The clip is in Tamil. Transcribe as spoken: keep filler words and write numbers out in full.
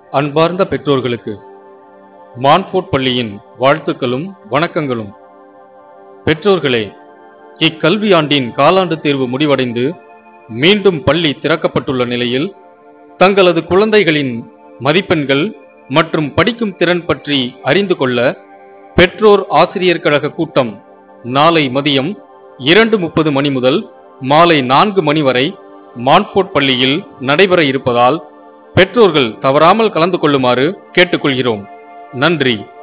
அன்பார்ந்த பெற்றோர்களுக்கு மான்ஃபோர்ட் பள்ளியின் வாழ்த்துக்களும் வணக்கங்களும். பெற்றோர்களே, இக்கல்வியாண்டின் காலாண்டு தேர்வு முடிவடைந்து மீண்டும் பள்ளி திறக்கப்பட்டுள்ள நிலையில் தங்களது குழந்தைகளின் மதிப்பெண்கள் மற்றும் படிக்கும் திறன் பற்றி அறிந்து கொள்ள பெற்றோர் ஆசிரியர் கழக கூட்டம் நாளை மதியம் இரண்டு முப்பது மணி முதல் மாலை நான்கு மணி வரை மான்ஃபோர்ட் பள்ளியில் நடைபெற இருப்பதால் பெற்றோர்கள் தவறாமல் கலந்து கொள்ளுமாறு கேட்டுக்கொள்கிறோம். நன்றி.